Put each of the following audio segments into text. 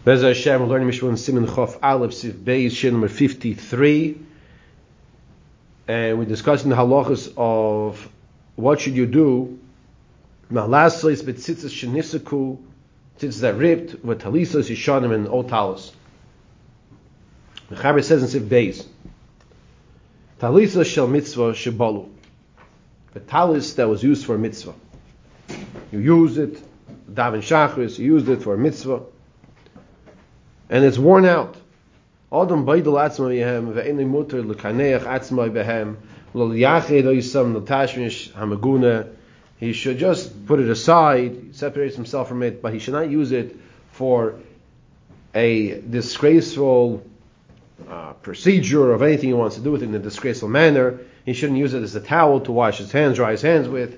Bez Hashem, we're learning Mishnah Siman Chof Aleph Sif Beis Shin number 53, and we're discussing the halachas of what should you do. Ma'lasos b'tzitzis shenisaku, tzitzis that ripped, with talisos yishanim and old talis. The Chaber says in Sif Beis, talisos shel mitzvah shebalu, the talis that was used for a mitzvah. You used it, daven shachris, you used it for a mitzvah, and it's worn out. Adam baydel atzmai behem ve'enei muter l'kaneach atzmai behem lo yached oisam l'tashmish hamaguna. He should just put it aside, separate himself from it, but he should not use it for a disgraceful procedure of anything he wants to do with it in a disgraceful manner. He shouldn't use it as a towel to wash his hands, dry his hands with.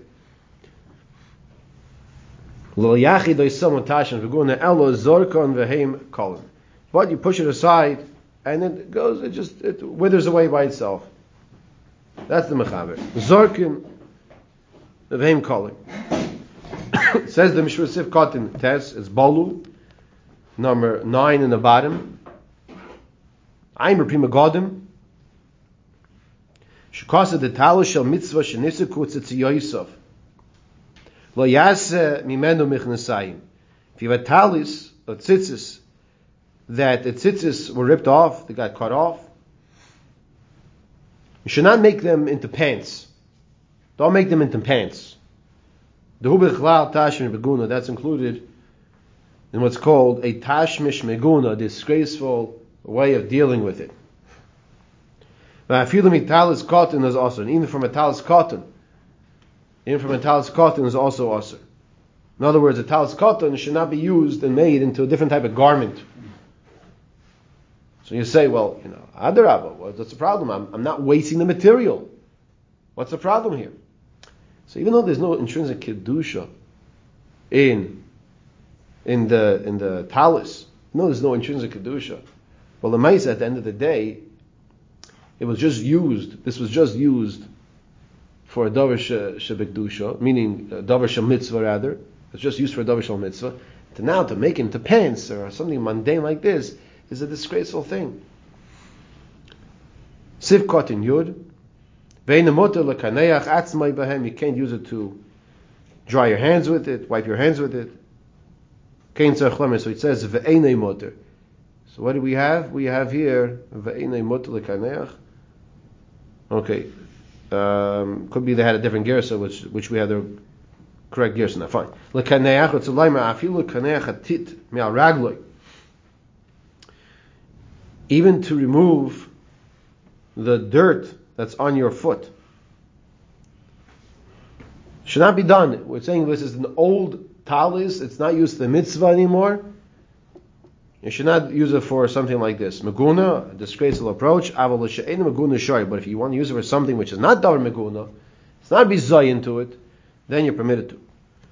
Lo yachid oisam l'tashmish hamaguna elo zorkon ve'hem kolin. But you push it aside, and it goes, it withers away by itself. That's the mechaber. Zorkin, the veim calling. It says the Mishra Sif Kotin test, it's Balu, number 9 in the bottom. Aimer Prima Godim. Shukasa de Talo Shel Mitzvah Shenisaku Tzitzi Yosef. Lo Yase Mimenu Michnasayim. If you have a talis, or tzitzis, that the tzitzis were ripped off, they got cut off, you should not make them into pants. Don't make them into pants. The hubichlal tashmish meguna, that's included in what's called a tashmish meguna, a disgraceful way of dealing with it. Talis cotton is also, and even from a talis cotton, is also also. In other words, a talis cotton should not be used and made into a different type of garment. So you say, well, Adarabba, what's the problem? I'm not wasting the material. What's the problem here? So even though there's no intrinsic kedusha in the talis, there's no intrinsic kedusha. Well, the ma'isa at the end of the day, it was just used. This was just used for a davar shebekdusha, meaning a davar shel mitzvah rather. It's just used for a davar shel mitzvah. To make it into pants or something mundane like this is a disgraceful thing. Siv kotin yud. You can't use it to dry your hands with it, wipe your hands with it. So it says ve'enei moter. So what do we have? We have here ve'enei moter lekaneach. Okay, could be they had a different gersa, which we have the correct gersa. Now fine. Lekaneach utzulayma afilu kaneach atit me'al ragloi. Even to remove the dirt that's on your foot should not be done. We're saying this is an old talis, it's not used for the mitzvah anymore. You should not use it for something like this. Meguna, a disgraceful approach. But if you want to use it for something which is not davar meguna, it's not bizayin to it, then you're permitted to.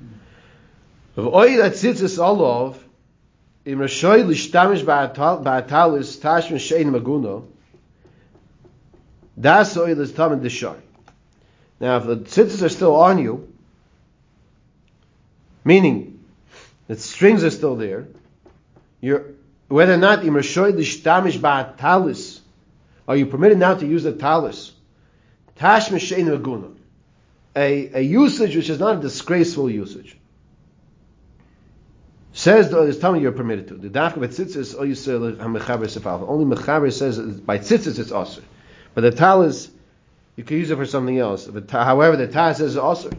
Now, if the tzitzis are still on you, meaning the strings are still there, whether or not are you permitted now to use the talis? A usage which is not a disgraceful usage. Says the Talmud you're permitted to. The dafka by tzitzis only mechaber says by tzitzis it's asur, but the talis you can use it for something else. However, the talis says it's asur.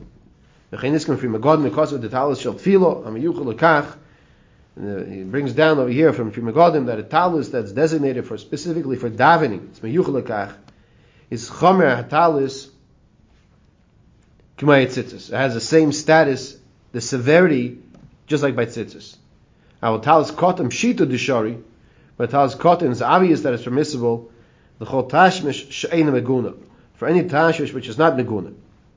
The talis shel tefillah he brings down over here from Primagodim that a talis that's designated for specifically for davening, it's meyuchel lekach, is chomer talis k'may tzitzis. It has the same status, the severity, just like by tzitzis. Our talis kotam shita dishari, but talis kotam is obvious that it's permissible. The chol tashmish she'ena meguna, for any tashmish which is not meguna.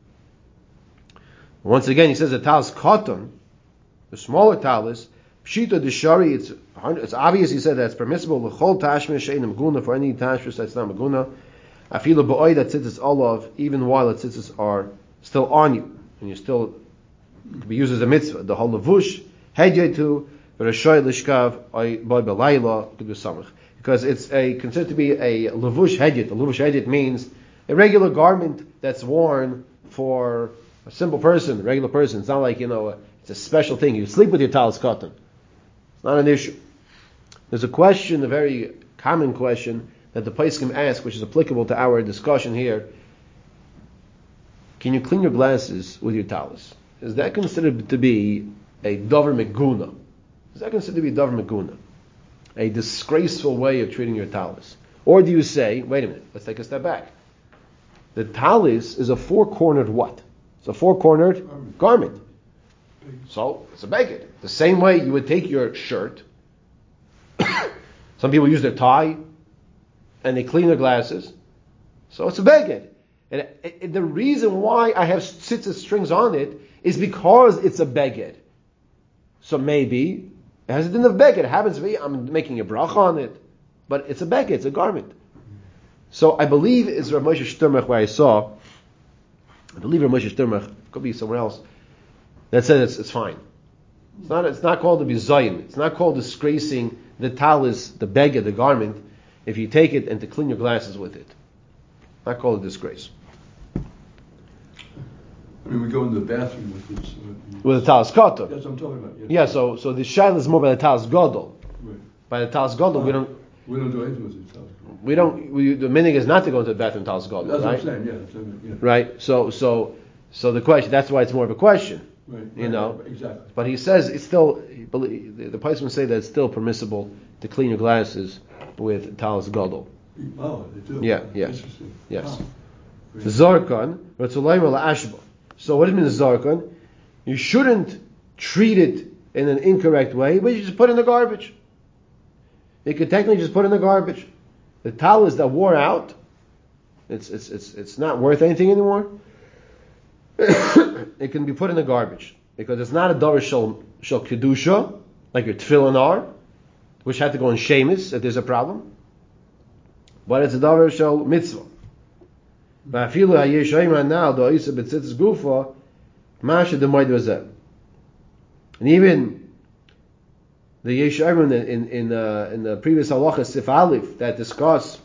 Once again, he says the talis kotam, the smaller talis, shita dishari, it's obvious. He said that it's permissible. The chol tashmish she'ena meguna, for any tashmish that's not meguna. Afilu ba'oy that tzitzis olav, even while the tzitzis are still on you, and you still could be used as a mitzvah. The whole levush hedyetu because it's considered to be a levush hedjit. A levush hedjit means a regular garment that's worn for a simple person, a regular person. It's not like, it's a special thing. You sleep with your talis cotton. It's not an issue. There's a question, a very common question, that the Paiskim ask, which is applicable to our discussion here. Can you clean your glasses with your talis? Is that considered to be a davar meguna? Is that considered to be davar meguna? A disgraceful way of treating your talis? Or do you say, wait a minute, let's take a step back. The talis is a four-cornered what? It's a four-cornered garment. So, it's a beged. The same way you would take your shirt. Some people use their tie, and they clean their glasses. So it's a beged. And the reason why I have tzitzis strings on it is because it's a beged. So maybe it has a din of beged. It happens to be I'm making a bracha on it, but it's a beged. It's a garment. So I believe it's Rav Moshe Shturmach where I saw. I believe Rav Moshe Shturmach, could be somewhere else, that says it's fine. It's not called to be zayin. It's not called disgracing the talis, the beged, the garment, if you take it and to clean your glasses with it. Not called a disgrace. I mean, we go into the bathroom with this. With the talis katan. That's what I'm talking about. Yeah, so the shaila is more by the talis gadol. Right. By the talis gadol, we don't do anything with the talis. The meaning is not to go into the bathroom talis gadol, That's right? what I'm saying. Yeah. Right. So the question. That's why it's more of a question. Right. Exactly. But he says it's still. The Paiskim say that it's still permissible to clean your glasses with talis gadol. Oh, they do. Yeah. Interesting. Yes. Oh. Zarkan, ashba. So what does it mean zarkan? You shouldn't treat it in an incorrect way, but you just put it in the garbage. You could technically just put it in the garbage. The talis that wore out, it's not worth anything anymore. It can be put in the garbage because it's not a davar shel kedusha like your tefillin are, which had to go in shemis if there's a problem. But it's a davar shel mitzvah. And even the Yeshayim in the previous halacha Sif Aleph that discuss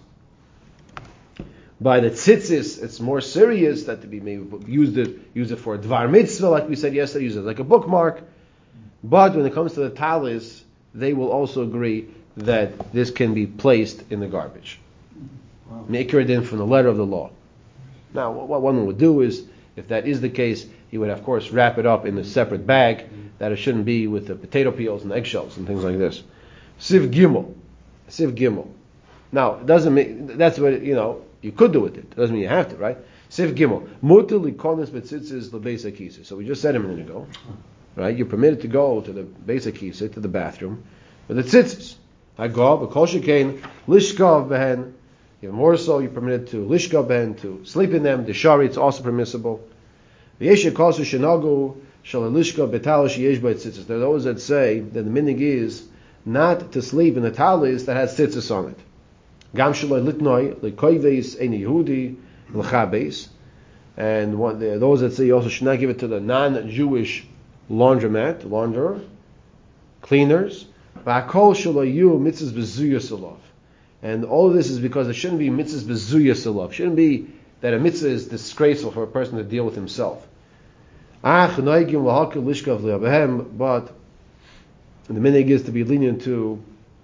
by the tzitzis, it's more serious that to be maybe use it for a dvar mitzvah, like we said yesterday, use it like a bookmark. But when it comes to the talis, they will also agree that this can be placed in the garbage. Make it in from the letter of the law. Now, what one would do is, if that is the case, he would, of course, wrap it up in a separate bag, that it shouldn't be with the potato peels and eggshells and things like this. Siv Gimel. Now, it doesn't mean, that's what, you could do with it. It doesn't mean you have to, right? Siv Gimel. Mutter likonis betzitzis lebeis hakisa. So we just said a minute ago, right? You're permitted to go to the beis hakisa, to the bathroom, with the tzitzis. Hagav, v'kol shekain, lishkav behen. Even more so, you're permitted to lishka ben, to sleep in them. The shari, it's also permissible. There's those that say that the minig is not to sleep in the talis that has tzitzis on it. And those that say you also should not give it to the non-Jewish launderer, cleaners. And all of this is because there shouldn't be mitzvahs bezuyas alav. Shouldn't be that a mitzvah is disgraceful for a person to deal with himself. But the minig is to be lenient to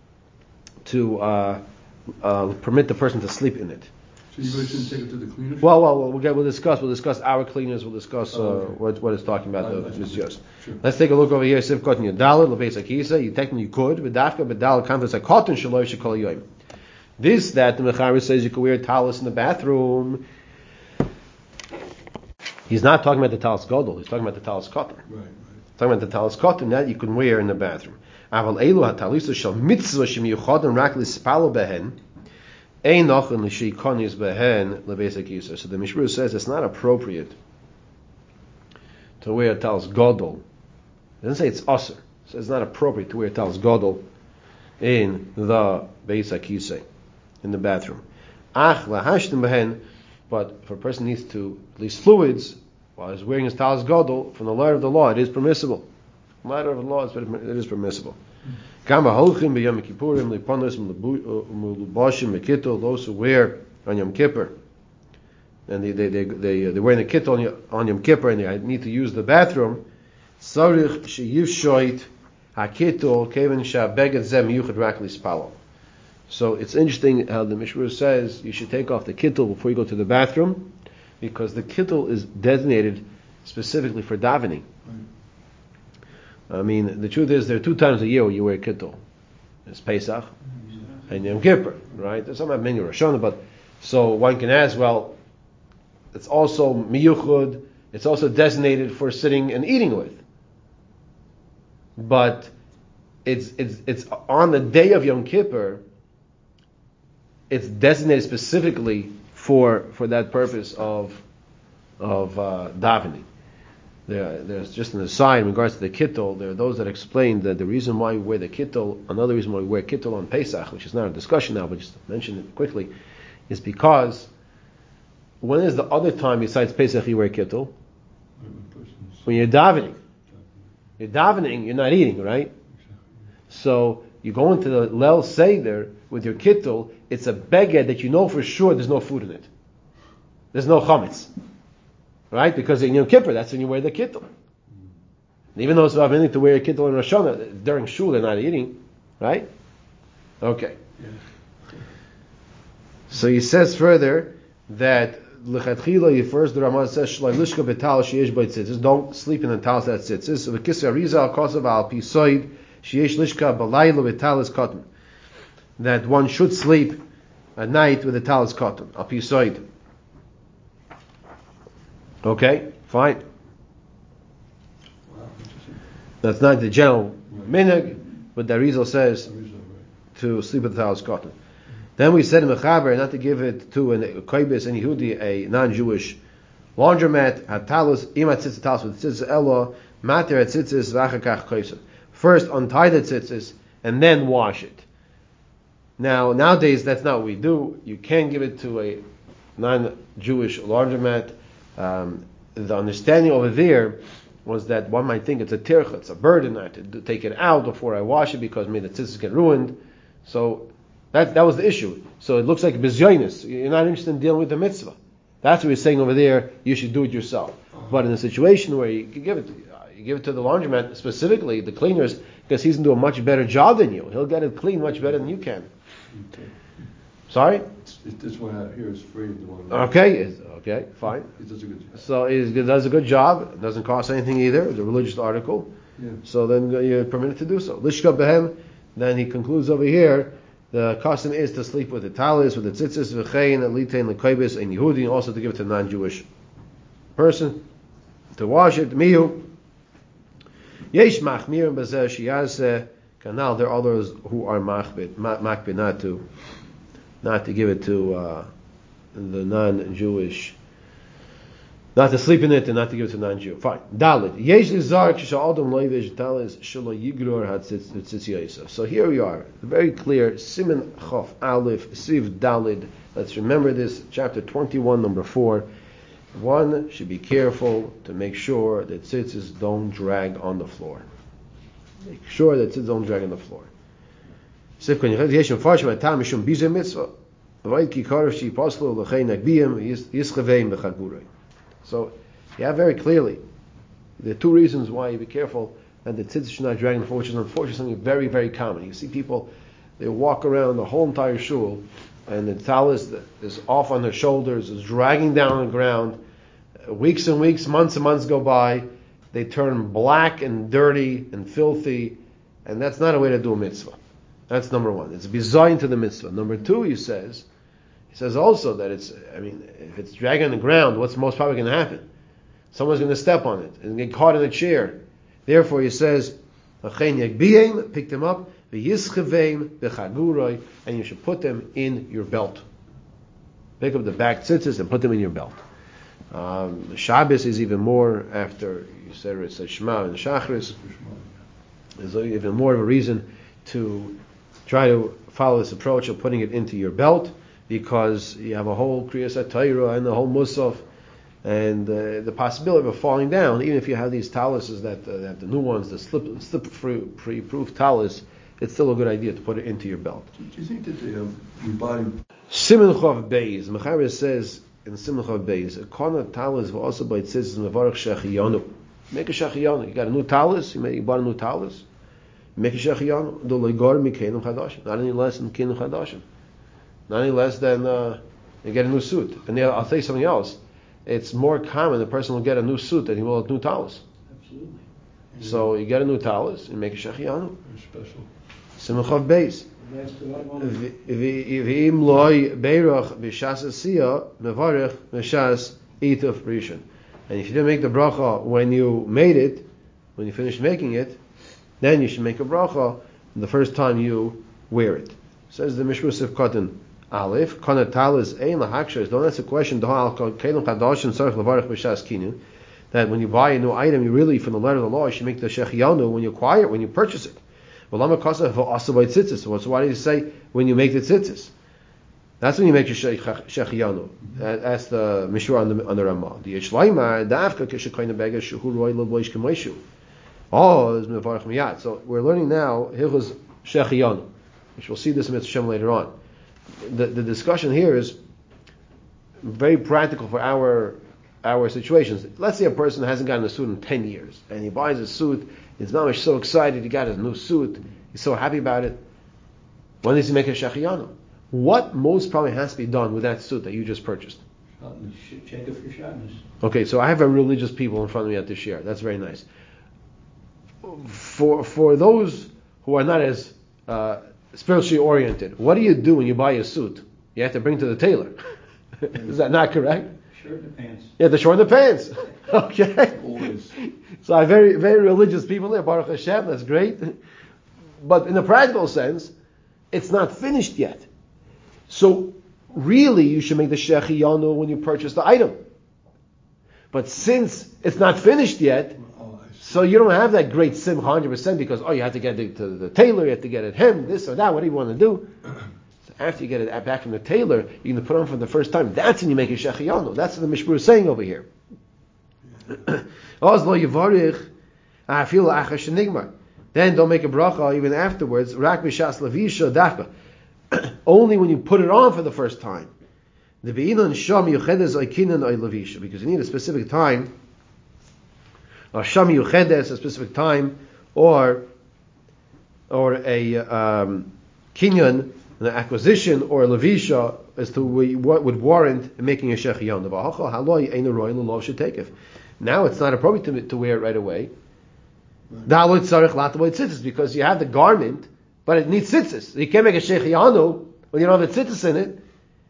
permit the person to sleep in it. So you really shouldn't take it to the cleaners? Well, we'll discuss our cleaners. We'll discuss what it's talking about. Sure. Let's take a look over here. Sivkot in Yadalad lebeis hakisa. You technically could, but dafka bedal kanvas a cotton shaloi shekol yoyim. This that the Mechaber says you can wear talis in the bathroom. He's not talking about the talis gadol. He's talking about the talis cotton. Right. Talking about the talis cotton that you can wear in the bathroom. Aval elu hatalisa shel mitzvah shemiyuchadim rak lispalo behen einachin l'sheikonis behen lebeis hakisa. So the Mishmur says it's not appropriate to wear a talis gadol. It doesn't say it's usher. It says it's not appropriate to wear a talis gadol in the beis hakisa, in the bathroom. Ach lahashtim behen. But if a person needs to release fluids while he's wearing his talis gadol, from the letter of the law, it is permissible. From the letter of the law, it is permissible. Gama Holchim b'Yom Kippurim lipanos mulubashim mekitol, those who wear on Yom Kippur, and they're wearing a kittel on Yom Kippur, and they need to use the bathroom. Sarich sheyivshoit hakitol keven shabeged zeh miyuchad rak lispalo. So it's interesting how the Mishmur says you should take off the kittel before you go to the bathroom, because the kittel is designated specifically for davening. I mean, the truth is there are 2 times a year where you wear kittel. It's Pesach and Yom Kippur, right? There's some have many Rosh Hashanah, but so one can ask, well, it's also miyuchud, it's also designated for sitting and eating with. But it's on the day of Yom Kippur, it's designated specifically for that purpose of davening. There's just an aside in regards to the kittel. There are those that explain that the reason why we wear the kittel, another reason why we wear kittel on Pesach, which is not a discussion now, but just to mention it quickly, is because when is the other time besides Pesach you wear kittel? When you're davening. You're davening, you're not eating, right? So you go into the Leil Seder with your kittel, it's a beged that you know for sure there's no food in it. There's no chametz. Right? Because in Yom Kippur, that's when you wear the kittel. And even though it's not anything to wear a kittel in Rosh Hashanah, during shul they're not eating. Right? Okay. Yeah. So he says further that L'chatchila, first the Ramah says Shlai Lishka Betal Sheyesh Beit Tzitzis, don't sleep in the talis that tzitzis. So V'kisya Rizal Kosav Al Pisoid Sheyesh Lishka Balaylo Betalis Cotton, that one should sleep at night with the talis cotton Al Pisoid. Okay, fine. That's not the general minhag, but the Rizal says to sleep with the talis cotton. Then we said in Mechaber not to give it to a koibis and Yehudi, a non-Jewish laundromat. Hatalos imat tzitzis talos with tzitzis elo mater at tzitzis v'achakach koiser. First untie the tzitzis and then wash it. Now nowadays that's not what we do. You can give it to a non-Jewish laundromat. The understanding over there was that one might think it's a tircha, it's a burden. I have to take it out before I wash it because maybe the tzitzis get ruined. So that was the issue. So it looks like bizyonis. You're not interested in dealing with the mitzvah. That's what we're saying over there. You should do it yourself. But in a situation where you give it to the laundromat, specifically the cleaners, because he's going to do a much better job than you. He'll get it clean much better than you can. Okay. Sorry? This one out here is free. Okay, fine. He does a good job. So he does a good job. It doesn't cost anything either. It's a religious article. Yeah. So then you're permitted to do so. Lishka behem. Then he concludes over here. The custom is to sleep with the talis, with the tzitzis, v'chein, litein, l'koibis, and Yehudi, and also to give it to a non-Jewish person to wash it. Miyu. Yesh machmirim b'zeh shiyazeh kanal. There are others who are makbid not to give it to the non-Jewish, not to sleep in it and not to give it to non-Jew. Fine. Dalit. Yesh lizar kisha adam loivish talis shelo yigror hatzitziyasa. So here we are. Very clear. Siman Chof Aleph Siv Dalid. Let's remember this. Chapter 21, number 4. One should be careful to make sure that tzitzis don't drag on the floor. Make sure that tzitzis don't drag on the floor. So you have very clearly there are 2 reasons why you be careful that the tzitzis should not drag on the floor, which is unfortunately something very, very common. You see people, they walk around the whole entire shul and the talis is off on their shoulders, is dragging down on the ground. Weeks and weeks, months and months go by, they turn black and dirty and filthy, and that's not a way to do a mitzvah. That's number 1. It's bizayin to the mitzvah. Number 2, he says also that if it's dragging on the ground, what's most probably going to happen? Someone's going to step on it and get caught in a chair. Therefore, he says, pick them up, and you should put them in your belt. Pick up the back tzitzis and put them in your belt. Shabbos is even more, after you said it says Shema and Shachris, there's even more of a reason to try to follow this approach of putting it into your belt, because you have a whole Kriyas HaTorah and the whole Musaf, And the possibility of falling down, even if you have these taluses that have the new ones, the slip-free proof talus, it's still a good idea to put it into your belt. Do you think that you buy... Siman Chav Beis, Mechaber says in Siman Chav Beis, a corner talus also by tzitzis mevarach shechiyanu. Make a shechiyanu. You got a new talus, you bought a new talus, make a shechiyanu. Do legor mikenim chadashim. Not any less than kenim chadashim. Not any less than you get a new suit. And I'll tell you something else. It's more common the person will get a new suit than he will a new talus. Absolutely. So you get a new talus, you make a shechiyanu. Very special. Siman Chav Beis. V'im loy beirach b'shas asiyah mevarich b'shas ituf rishon. And if you didn't make the bracha when you made it, when you finished making it, then you should make a bracha the first time you wear it. Says the Mishmur Sif Katan Aleph, Kana Talis Ein Lahakshas. Don't ask a question. That when you buy a new item, you really, from the letter of the law, you should make the shechiyanu when you acquire it, when you purchase it. So why do you say when you make the tzitzis? That's when you make your shechiyanu. That's the Mishur on the Ramah. The Yishlayma dafka kishakayna bega shuhu roy leboish kemoishu. Oh, is mevarach miyat. So we're learning now hilchos shechiyanu, which we'll see this in Mitzvah Shem later on. The discussion here is very practical for our situations. Let's say a person hasn't gotten a suit in 10 years, and he buys a suit. He's not so excited. He got his new suit. He's so happy about it. When does he make a shechiyanu? What most probably has to be done with that suit that you just purchased? Check it for shatnez. Okay, so I have a religious people in front of me at this year. That's very nice. For those who are not as spiritually oriented, what do you do when you buy a suit? You have to bring to the tailor. Is that not correct? Shirt and pants. Yeah, the short and the pants. Okay. Always. So I have very, very religious people there. Baruch Hashem, that's great. But in a practical sense, it's not finished yet. So really, you should make the shechiyanu when you purchase the item. But since it's not finished yet, so you don't have that great simcha 100% because you have to get it to the tailor, you have to get it hemmed, this or that, what do you want to do? So after you get it back from the tailor, you're going to put it on for the first time. That's when you make a shechiyanu. That's what the Mishmur is saying over here. Then don't make a bracha even afterwards. Rak b'shas levisha dafka. Only when you put it on for the first time. The be'inan sham yuchedes oikinan oy levisha, because you need a specific time. Or sham yuchedes, a specific time, or a kinyan, an acquisition, or a levisha as to what would warrant making a shechiyon. Now it's not appropriate to wear it right away. Because you have the garment, but it needs tzitzis. You can't make a shechiyanu when you don't have a tzitzis in it.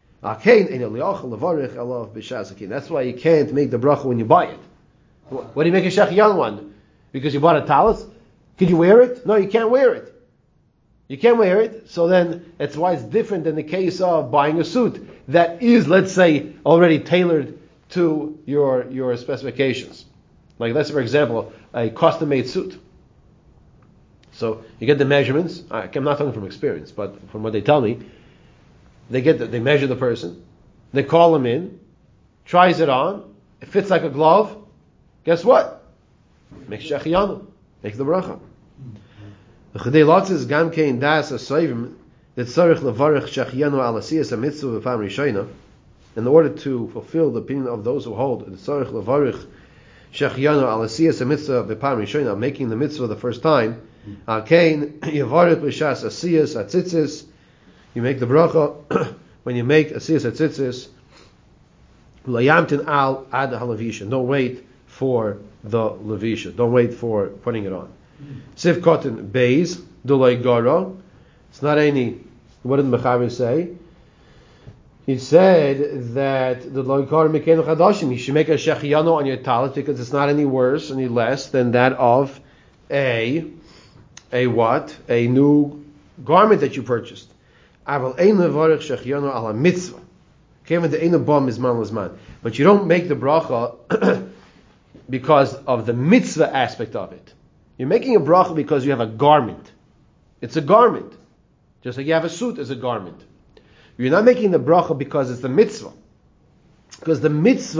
That's why you can't make the bracha when you buy it. What do you make a shechiyanu on? Because you bought a talus? Could you wear it? No, you can't wear it. You can't wear it. So then that's why it's different than the case of buying a suit that is, let's say, already tailored to your specifications. Like, let's say, for example, a custom-made suit. So you get the measurements. I'm not talking from experience, but from what they tell me, they measure the person, they call him in, tries it on, it fits like a glove. Guess what? Make shechiyanu, make the bracha. The Chidei Lotzis gam kein das asayvim that tzarich levarich shechiyanu al asiyas hamitzvah v'pam rishayna. In order to fulfill the opinion of those who hold the tzarich levarich shechiyanu al asiyas hamitzvah v'pam rishayna, making the mitzvah the first time. Al kein yavarich b'shas asiyas atzitzis. You make the bracha when you make asiyas atzitzis. Layamtin al ad halavisha. Don't wait for the levisha. Don't wait for putting it on. Sif cotton beis dulay gara. It's not any. What did the Mechaber say? He said that the loikar mekenu chadashim. You should make a shechiyanu on your talit because it's not any worse, any less than that of a what? A new garment that you purchased. Aval ein levarich shechiyanu ala mitzvah. Kevin the ein bam mizman lezman. But you don't make the bracha because of the mitzvah aspect of it. You're making a bracha because you have a garment. It's a garment. Just like you have a suit as a garment. You're not making the bracha because it's the mitzvah. Because the mitzvah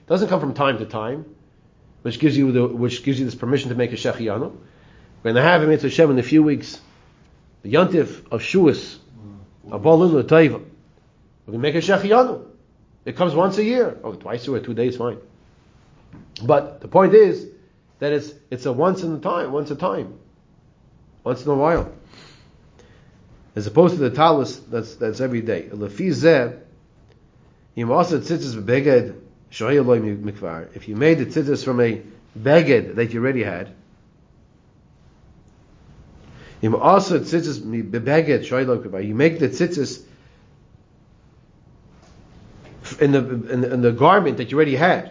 doesn't come from time to time, which gives you this permission to make a Shechianu. We're going to have a Mitzvah Shem in a few weeks. The Yontif of Shuas, Abolin L'Taiva. We can make a Shechianu. It comes once a year. Oh, twice a year, 2 days, fine. But the point is that it's a once a time, once in a while. As opposed to the talus that's every day. If you made the tzitzis from a beged that you already had, you make the tzitzis in the garment that you already had.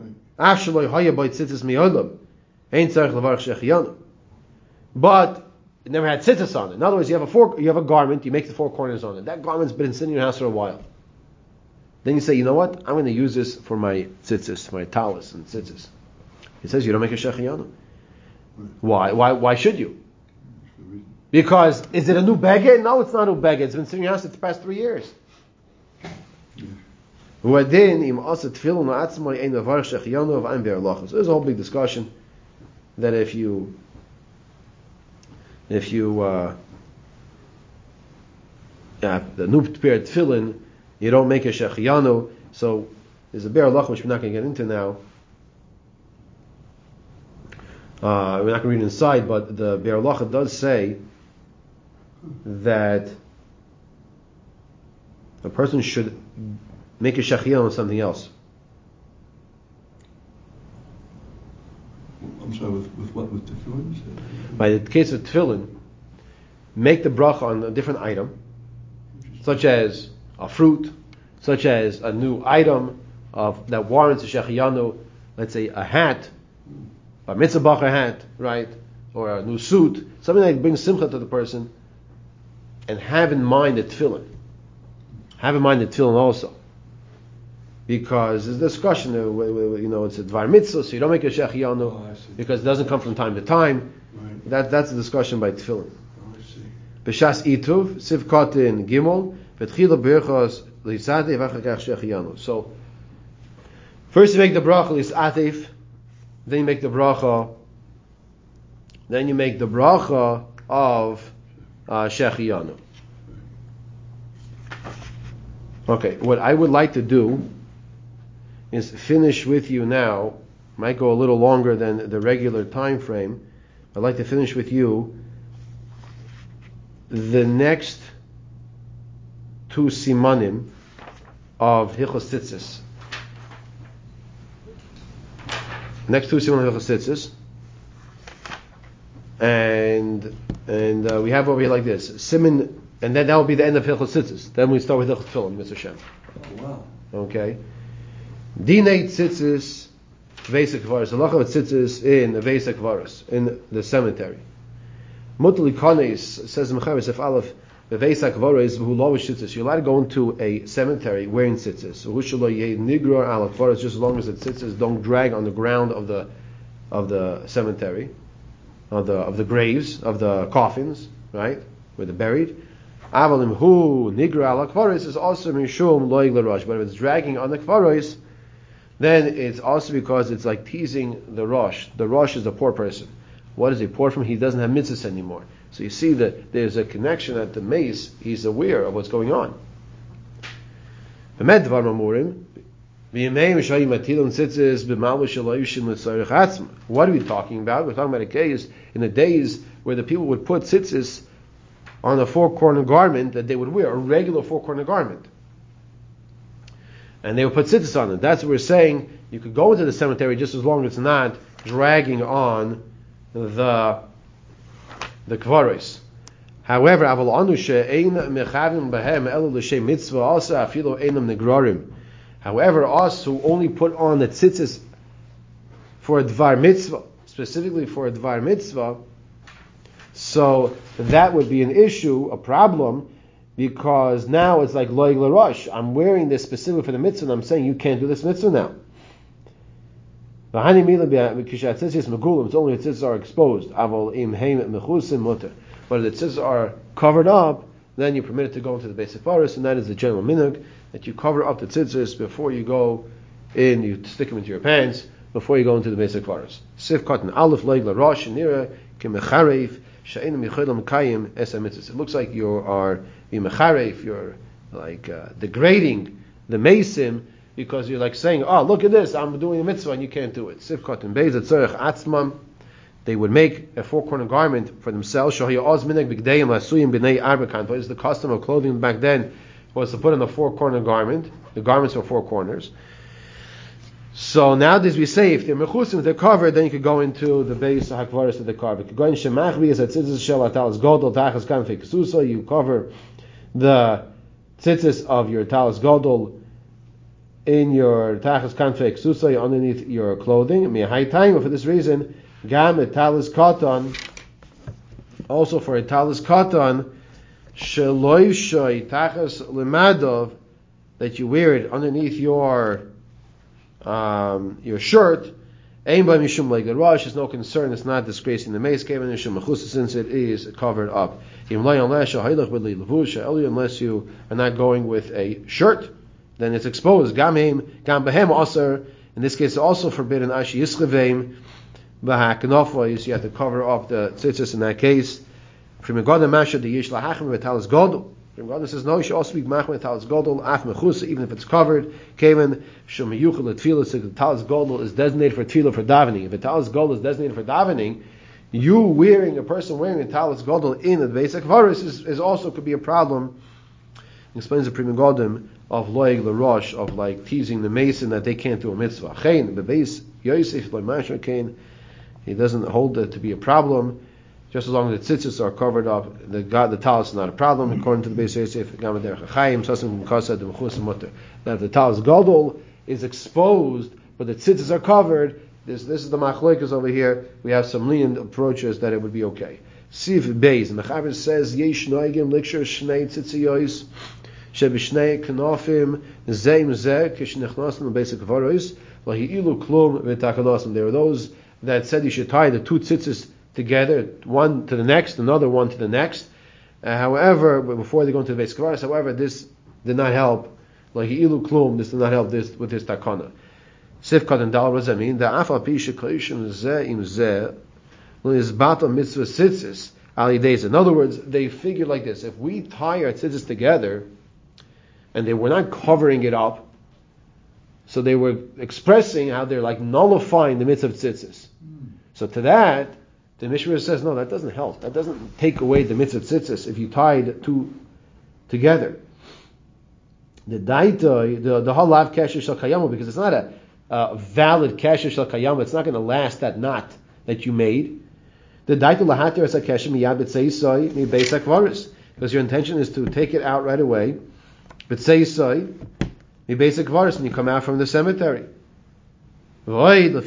But it never had tzitzis on it. In other words, you have a garment, you make the four corners on it. That garment's been sitting in your house for a while. Then you say, you know what? I'm going to use this for my tzitzis, my talis and tzitzis. He says you don't make a shechianu. Why? Why should you? Because is it a new beged? No, it's not a new beged. It's been sitting in your house for the past 3 years. So there's a whole big discussion that if you the new pair of tefillin, you don't make a shechianu. So there's a be'er halacha which we're not going to get into now. We're not going to read it inside, but the be'er halacha does say that a person should make a shechianu on something else. I'm sorry, with what? With tefillin? By the case of tefillin, make the bracha on a different item, such as a fruit, such as a new item that warrants a shechianu, let's say a hat, a mitzvah bacher hat, right? Or a new suit, something that brings simcha to the person, and have in mind the tefillin. Have in mind the tefillin also. Because there's a discussion, it's a dvar mitzvah, so you don't make a shechianu because it doesn't come from time to time. Right. That's a discussion by tefillin. B'shas ituv, siv kotin gimel, v'tchila berachos l'isatef v'achakach shechianu. So, first you make the bracha l'isatef, then you make the bracha of shechianu. Okay, what I would like to do is finish with you now. Might go a little longer than the regular time frame. I'd like to finish with you the next two simanim of Hilchos Tzitzis. Next two simanim of Hilchos Tzitzis, and we have over here like this siman, and then that will be the end of Hilchos Tzitzis. Then we start with Hilchos Tefillin, Mr. Shem. Oh, wow. Okay. Dinei tzitzis v'eisek kvaros. Halacha of tzitzis in the v'eisek kvaros, in the cemetery. Mutal ikones, says Mechaber Sef Aleph, v'eisek kvaros v'hu lo tzitzis. You're allowed to go into a cemetery wearing tzitzis. V'hu shelo yeh nigror ala kvaros, just as long as the tzitzis don't drag on the ground of the cemetery, of the graves, of the coffins, right, where they're buried. Avalim hu nigror ala kvaros is also mishum lo yigla rosh. But if it's dragging on the kvaros, then it's also because it's like teasing the Rosh. The Rosh is a poor person. What is he poor from? He doesn't have mitzvahs anymore. So you see that there's a connection at the mace. He's aware of what's going on. What are we talking about? We're talking about a case in the days where the people would put tzitzis on a four-corner garment that they would wear, a regular four-corner garment. And they would put tzitzis on it. That's what we're saying. You could go into the cemetery just as long as it's not dragging on the kvaros. However, however, us who only put on the tzitzis for a dvar mitzvah, specifically for a dvar mitzvah, so that would be an issue, a problem. Because now it's like loig l'rosh. I'm wearing this specifically for the mitzvah, and I'm saying you can't do this mitzvah now. It's only the tzitzis are exposed. But if the tzitzis are covered up, then you're permitted to go into the basic forest, and that is the general minhag, that you cover up the tzitzis before you go you stick them into your pants before you go into the basic varas. Sif cotton aleph loig la rosh nira kemechareif she'enim yicholam kayim esamitzis. It looks like you are mechareif, you're like degrading the mesim because you're like saying, oh, look at this, I'm doing a mitzvah and you can't do it. Sif cotton beis atzorech atzmam. They would make a four-corner garment for themselves. This is the custom of clothing back then, was to put on a four-corner garment. The garments were four corners. So nowadays we say, if they're mechusim, if they're covered, then you could go into the base of hakvaris that they're covered. You could go in shemachvi as a tzitzis shel atalas godol tachas kanfei kesusa. You cover the tzitzis of your talas godol in your tachas kanfei kesusa underneath your clothing. High time for this reason. Gam etalis katan, also for etalis katan, sheloi shoy tachas lemadov, that you wear it underneath your shirt. Ain by mishum like the rush. There's no concern. It's not disgracing the mace cave and since it is covered up. Unless you are not going with a shirt, then it's exposed. Gam behem aser. In this case, it's also forbidden. Ashi yischevim. You have to cover up the tzitzis in that case. From God says no, you should also be machmir talis godol af mechusa, even if it's covered. Kaven shemiyuchel letfilah. So the talis godol is designated for tefillah for davening. If a talis godol is designated for davening, a person wearing a talis godol in the basic varis is also could be a problem. He explains the Prima Godim of loig the rosh, of like teasing the mason that they can't do a mitzvah. Chayin the base Yosef like Mashar Kain. He doesn't hold it to be a problem, just as long as the tzitzis are covered up. The talis is not a problem, according to the Beis Yosef. Now, if the talis gadol is exposed, but the tzitzis are covered, this is the machlokes over here. We have some lenient approaches that it would be okay. Sif Beis, and the Chaver says, Yesh noigim likshur shnei tzitziyos shebishnei kanofim zeim zeh kishnechnasim basic varois lahi ilu klum v'takanosim. There are those that said you should tie the two tzitzis together, one to the next, another one to the next. However, before they go into the Beis Kvaros, however, this did not help. Like ilu klum, this did not help this with his takana. Sifkat and Dal Razamin, the afal pi shekoishim zeh im zeh l'izbato mitzvah tzitzis ali days. In other words, they figured like this: if we tie our tzitzis together, and they were not covering it up, so they were expressing how they're like nullifying the mitzvah of tzitzis. So to that, the Mishra says, no, that doesn't help. That doesn't take away the mitzvah of tzitzis if you tied two together. The daita, the halav kasher shel kayama, because it's not a valid kasher shel kayama. It's not going to last that knot that you made. The daita lahatir as a kasher miyad b'tzeisai mi beis hakvaris, because your intention is to take it out right away. B'tzeisai mi beis hakvaris, when you come out from the cemetery. Now another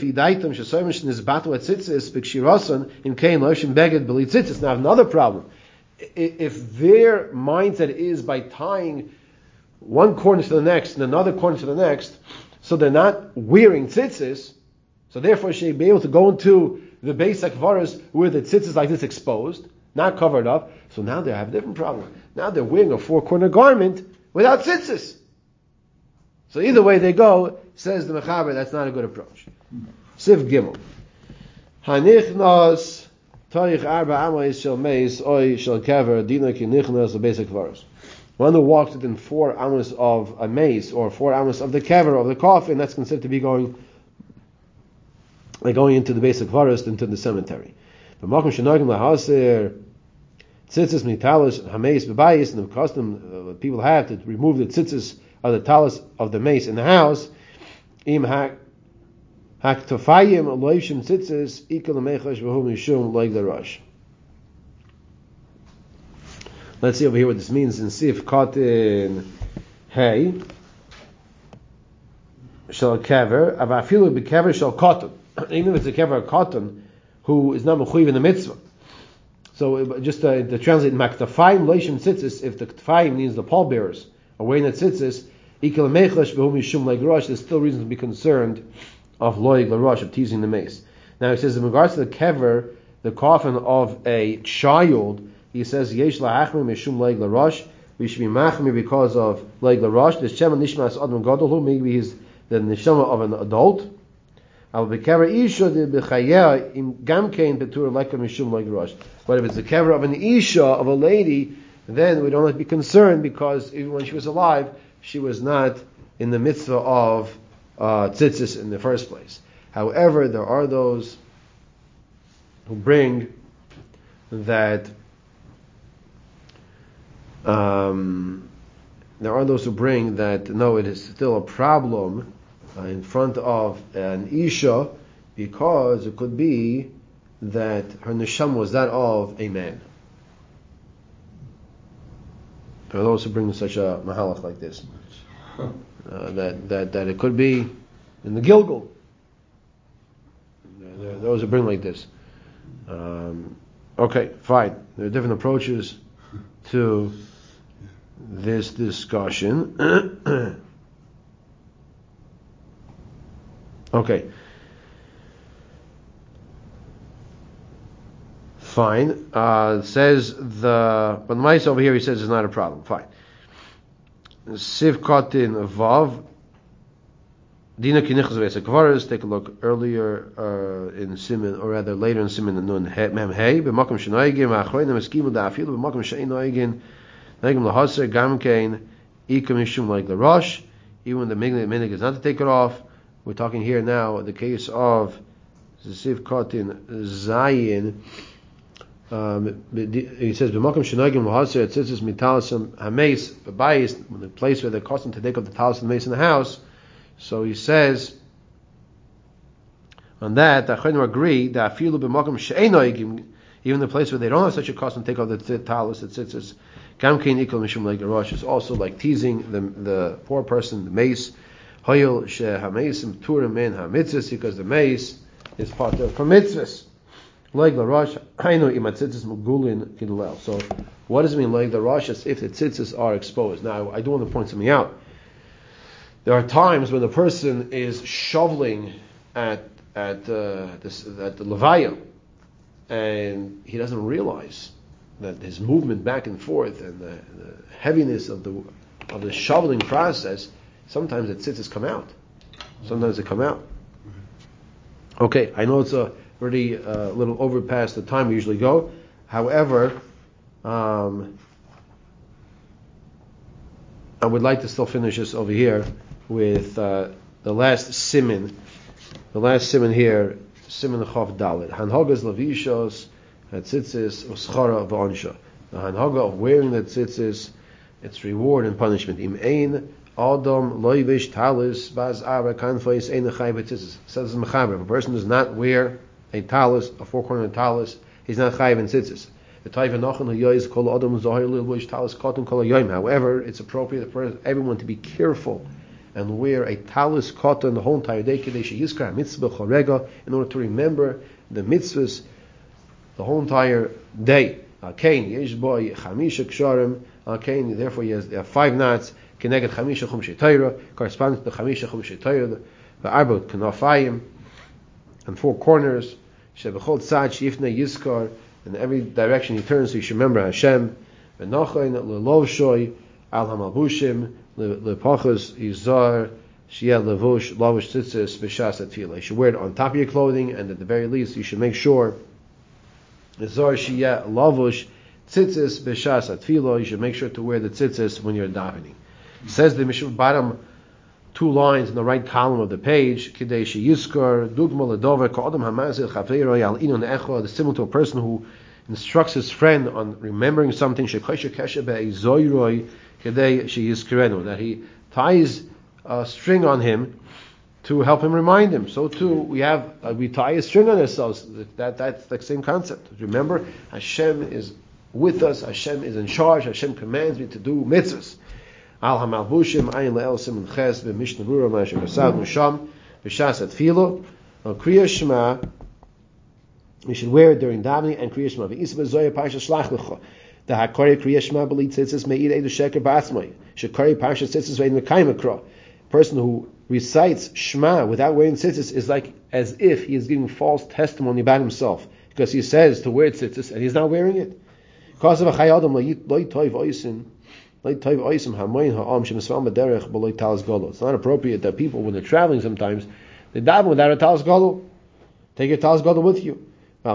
problem. If their mindset is by tying one corner to the next and another corner to the next, so they're not wearing tzitzis, so therefore she'd be able to go into the Beis HaKvaros where the tzitzis is like this exposed, not covered up. So now they have a different problem. Now they're wearing a four-corner garment without tzitzis. So either way they go, says the Mechaber, that's not a good approach. Sif Gimel. Hanichnas toich arba amois shel meis oi shel kever dina ki nichnas Beis HaKvaros. One who walks within 4 amos of a mace or 4 amos of the kever of the coffin, that's considered to be going into the Beis HaKvaros, into the cemetery. The makom shenogim lahaser tzitzis mitalos hameis bebayis, and the custom people have to remove the tzitzis of the talis of the mace in the house. Im haktofayim loishim tzitzis ikal mechash v'hu mishum like the rush. Let's see over here what this means in Sif Kotin Hey Shal Kever Avafilu Bekever Shal Kotin. Even if it's a Kever Kotin who is not mechuyev in the mitzvah. So just to translate Maktafayim Loishim Tzitzis, if the Ktafayim means the pallbearers are wearing the tzitzis, Ikal mechash v'hu mishum like rush, there's still reason to be concerned of loig l'rosh, of teasing the mace. Now he says in regards to the kever, the coffin of a child, he says yesh la'achmir mishum loig l'rosh. We should be machmir because of loig l'rosh. There's shemen nishmas adam gadol, maybe his the neshama of an adult. But if it's the kever of an isha, of a lady, then we don't have to be concerned, because even when she was alive, she was not in the mitzvah of tzitzis in the first place. However, there are those who bring that no, it is still a problem in front of an isha, because it could be that her neshama was that of a man. There are those who bring such a mahalach like this, that it could be in the Gilgul. There are those who bring like this. Okay, fine. There are different approaches to this discussion. Okay. Fine. Says but the mice over here, he says it's not a problem. Fine. Siv Kotin Vav. Dina Kinichas Vesa Kvaris. Take a look earlier in Siman, or rather later in Siman Nun Mem Hey. B'makom Shenoigim Achroinim Eskimu Da'afilu B'makom Sheinoigin Noigim Lahaser Gamkein Ikam Mishum like the Rosh. Even when the minig is not to take it off. We're talking here now the case of Siv Kotin Zayin. He says, "B'makom shenagim l'haser tzitzis mitalasam hameis b'bayis," the place where they're accustomed to take up the talis and mace in the house. So he says on that, the Achronim agree that afilu b'makom she'einoigim, even the place where they don't have such a custom to take up the talis, the tzitzis, gam kein ikol mishum like rosh, is also like teasing the poor person, the mace. Hoyel she'hameisim turim min hamitzvus, because the mace is part of mitzvus. Like the rosh, I know imatzitzis mugulin kidulel. So, what does it mean like the rosh? As if the tzitzis are exposed. Now, I do want to point something out. There are times when the person is shoveling at the levaya, and he doesn't realize that his movement back and forth and the heaviness of the shoveling process. Sometimes the tzitzis come out. Sometimes they come out. Okay, I know it's already a little over past the time we usually go. However, I would like to still finish this over here with the last siman. The last siman here, siman Chav Dalet. Hanhagas Levishos Tzitzis Uschara V'Onsha. The hanhaga of wearing the tzitzis, its reward and punishment. Im ein Adam loivish talis baz ara kanfais ein chay b'tzitzis. Says the Mechaber, if a person does not wear a talis, a four-cornered talis, he's not chayiv in tzitzis. The taiva nachon hayoyis kol adam zahir loivish talis cotton kol hayoyim. However, it's appropriate for everyone to be careful and wear a talis cotton the whole entire day kadesh yizkar mitzvah chorega, in order to remember the mitzvahs the whole entire day. Kain yesh boy chamisha ksharim. Kain, therefore, he has 5 knots. Keneged chamisha chumshei Torah, corresponds to the chamisha chumshei Torah, the arbot kanafayim, and 4 corners. Shebechol tzad sheifna yizkar, in every direction he turns, so you should remember Hashem. V'nochain lelovshoi al hamalbushim lepachas yizar sheyeh levush lavush tzitzis b'shas atfilah. You should wear it on top of your clothing, and at the very least, you should make sure yizar sheyeh lavush tzitzis b'shas atfilah. You should make sure to wear the tzitzis when you're davening. Says the Mishnah, bottom 2 lines in the right column of the page, Kidei sheyiskar dugma ledover ka'adam hamazil chaveiroi al inon echad, similar to a person who instructs his friend on remembering something, shekoshe keshe be'izoiroi kidei sheyiskarenu, that he ties a string on him to help him remind him. So too, we tie a string on ourselves. That's the same concept. Remember, Hashem is with us. Hashem is in charge. Hashem commands me to do mitzvahs. Al hamalbushim ayin le'el siman ches b'mishnah berurah ma'asher kasad musham b'shas atfilo. Kriya Shema, we should wear it during davening and Kriya Shema. V'isa b'zoyer parsha shlach lecha. The hakari Kriya Shema b'li tzitzis me'id edu sheker b'atzmai. Shekari parsha tzitzis ve'in mekayim akra. Person who recites Shema without wearing tzitzis is like as if he is giving false testimony about himself, because he says to wear tzitzis and he's not wearing it. Because of a chayadam lo yitoiv oisin It's not appropriate that people, when they're traveling sometimes, they daven without a talis gadol. Take your talis gadol with you.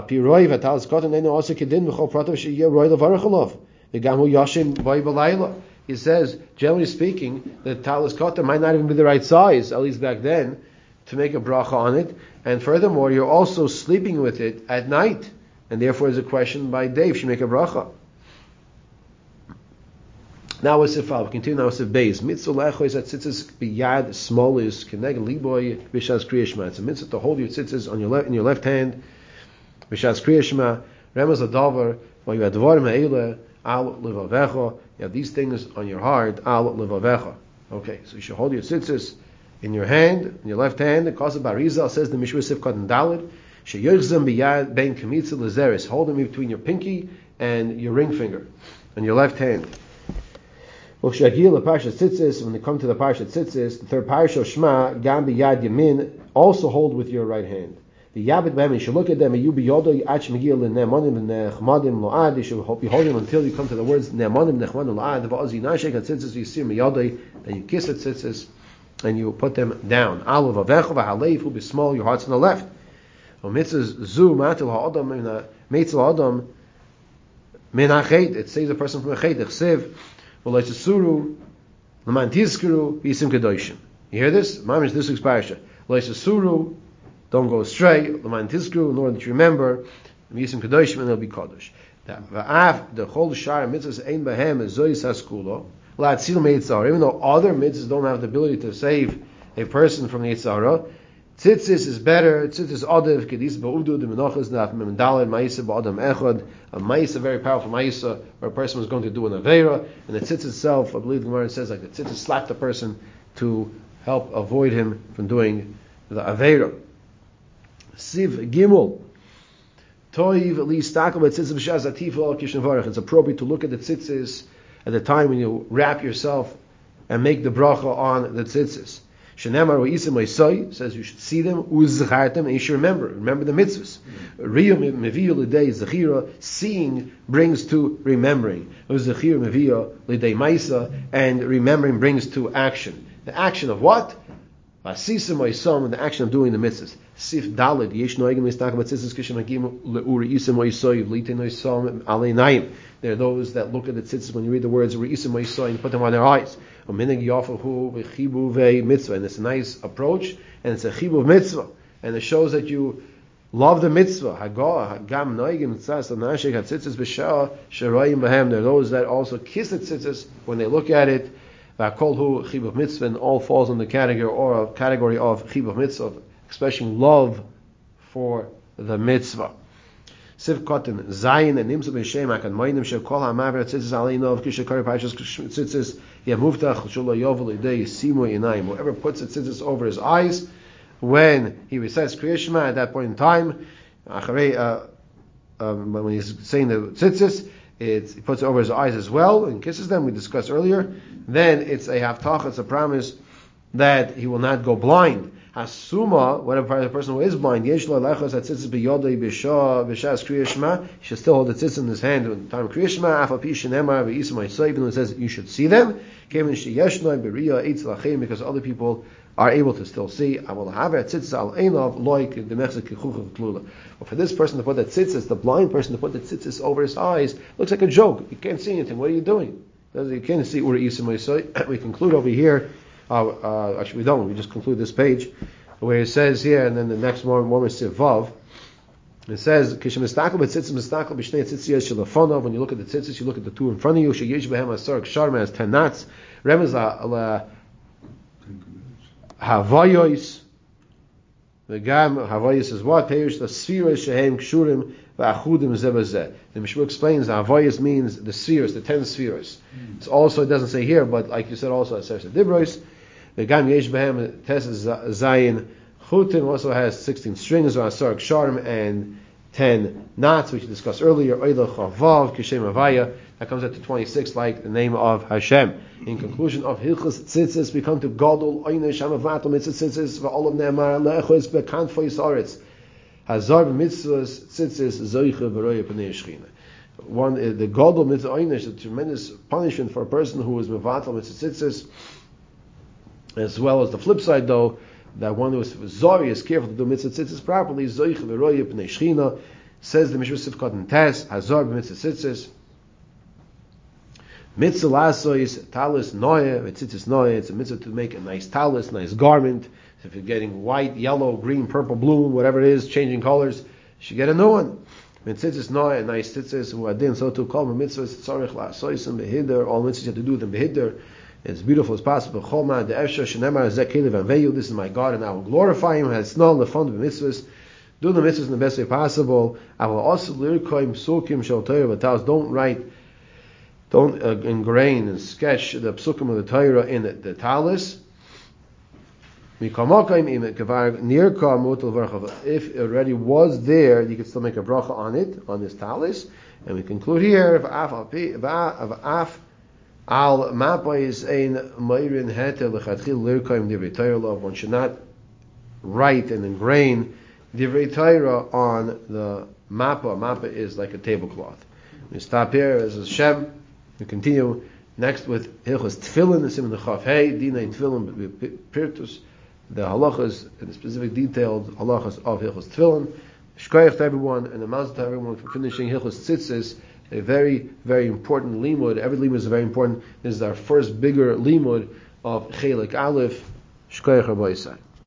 He says, generally speaking, the talis gadol might not even be the right size, at least back then, to make a bracha on it. And furthermore, you're also sleeping with it at night. And therefore, there's a question by Dave, should make a bracha. Now we continue now with Beis. Mitzvah lechois at tzitzis biyad smolis keneg liboy b'shas kriya shema. It's a mitzvah to hold your tzitzis on your in your left hand b'shas kriya shema. Remez adavar v'yadvar me'ele al levavecha. You have these things on your heart al levavecha. Okay, so you should hold your tzitzis in your hand, in your left hand. The Kosev Barizal says the Mishra Sifkat and Dalid sheyochzem biyad ben kamitza lezeres. Hold them between your pinky and your ring finger on your left hand. When they come to the Parshat Tzitzis, the third Parsha Shema, Gam b'yad yamin, also hold with your right hand. The Yabit B'hem, you should look at them, you be yodo ach megil ne'emanim nechmadim lo'ad, you should be holding them until you come to the words ne'emanim nechmadim lo'ad, v'oz yinashek at tzitzis v'yisir meyodoi, then you kiss at tzitzis, and you put them down. Alav avecha v'haleif will be small, your heart's on the left. Mitzvah zu matil ha'adam, mitzvah ha'adam, min ha'chet, it saves a person from a chet, chsev, you hear this? Mamish this week's parasha. Don't go astray. Nor that you remember. And they'll be kadosh. The whole shar mitzvahs ein behem is zoyis haskulo. Even though other mitzvahs don't have the ability to save a person from the yitzhara, tzitzis is better. Tzitzis odev kedis ba'udu the menachas naf memendalad ma'isa ba'adam echad. A ma'isa, very powerful ma'isa, where a person was going to do an aveira, and the tzitz itself, I believe the Gemara says, like the tzitz slapped the person to help avoid him from doing the aveira. Siv Gimel. Toiv li stakel b'tzitzis b'shas atifel kishen varach. It's appropriate to look at the tzitzis at the time when you wrap yourself and make the bracha on the tzitzis. Shenemar v'isem oisoi says you should see them, uzzachartem, and you should remember the mitzvahs. Riyah meviya l'dei zechira, seeing brings to remembering. Uzachir meviya l'dei maisa, and remembering brings to action. The action of what? Vasisem oisom, and the action of doing the mitzvahs. Sif dalid yesh noegim l'istak b'tzitzis kishem hagim le'uri isem oisoi v'litin oisom alei naim. There are those that look at the tzitzis when you read the words re'isem oisoi and put them on their eyes. And it's a nice approach, and it's a chibuv mitzvah, and it shows that you love the mitzvah. There are those that also kiss the tzitzis when they look at it. And all falls in the category of chibuv mitzvah, expressing love for the mitzvah. Siv Kotten Zayin and Nimsa B'Shem Akan Moinim Shekol HaMaver Tzitzis Aleinov Kishakari Pashas Tzitzis Yamuftach Shula Yovel Idei Simu Yinayim. Whoever puts a tzitzis over his eyes when he recites Kriya Shema at that point in time, when he's saying the tzitzis, he puts it over his eyes as well and kisses them. We discussed earlier. Then it's a haftach, it's a promise that he will not go blind. Hasuma, whatever the person who is blind, he should still hold the tzitzis in his hand at the time of Kriya Shema, even though it says you should see them, because other people are able to still see. But for this person to put the tzitzis, the blind person to put the tzitzis over his eyes, looks like a joke. You can't see anything. What are you doing? You can't see Uri Isim. We conclude over here. Actually, we don't. We just conclude this page where it says here, and then the next one is Sivav. It says, when you look at the tzitzis, you look at the two in front of you. Has 10 knots. Havoyos. The Gam Havoyos is what? Perish the spheres shehem kshurim v'achudim zebazeh. The Mishra explains that Havoyos means the spheres, the 10 spheres. It's also, it doesn't say here, but like you said, also it says the Dibros. The Gam Yesh Behem Tes Zayin Chutim also has 16 strings, Asar Ksharim, and 10 knots, which we discussed earlier. Oila Chavav Kishem Avaya. That comes up to 26, like the name of Hashem. In conclusion of Hilchos Tzitzis, we come to Gadol Oyne Shamavato Mitzvah Tzitzis v'Olav Ne'emar Le'echos Bekanfois Aretz Hazar Mitzvahs Tzitzis Zoiche V'Roya Pnei Shechina. the Gadol Mitzvah Oynish, a tremendous punishment for a person who is Mevatel Mitzvah Tzitzis, as well as the flip side, though, that one who is Zori is careful to do Mitzvah Tzitzis properly, Zoich V'roya B'nei Shechina, says the Mishra Sifkat and Tes, Hazor B'Mitzvah Tzitzis, Mitzvah Lasois, Talis Noya, Tzitzis Noya, it's a mitzvah to make a nice talis, nice garment. So if you're getting white, yellow, green, purple, blue, whatever it is, changing colors, you should get a new one. Tzitzis Noya, a nice tzitzis, Uadin, so to call mitzvahs, Tzarech Lasoisim, Behidder, all mitzvahs you have to do them Behidder, as beautiful as possible. Choma, the Efsha, Shenemar, Zekelev, and Veyu, this is my God, and I will glorify him, has no the fund of mitzvahs. Do the mitzvahs in the best way possible. I will also lirkoim psukim shel Torah v'taos. Don't ingrain and sketch the psukim of the Torah in the talis. If it already was there, you could still make a bracha on it, on this talis. And we conclude here, one should not write and ingrain Divrei Torah on the mappa. Mappa is like a tablecloth. We stop here as a Shem. We continue next with Hilchos Tefillin, the Siman Chaf Hey, Dinei Tefillin, Pirtus, the halachas and the specific detailed halachas of Hilchos Tefillin. Shkoyach to everyone and a mazal to everyone for finishing Hilchos Tzitzis, a very, very important limud. Every limud is very important. This is our first bigger limud of Chelik Aleph. Shkoyach Rabbi Yisai.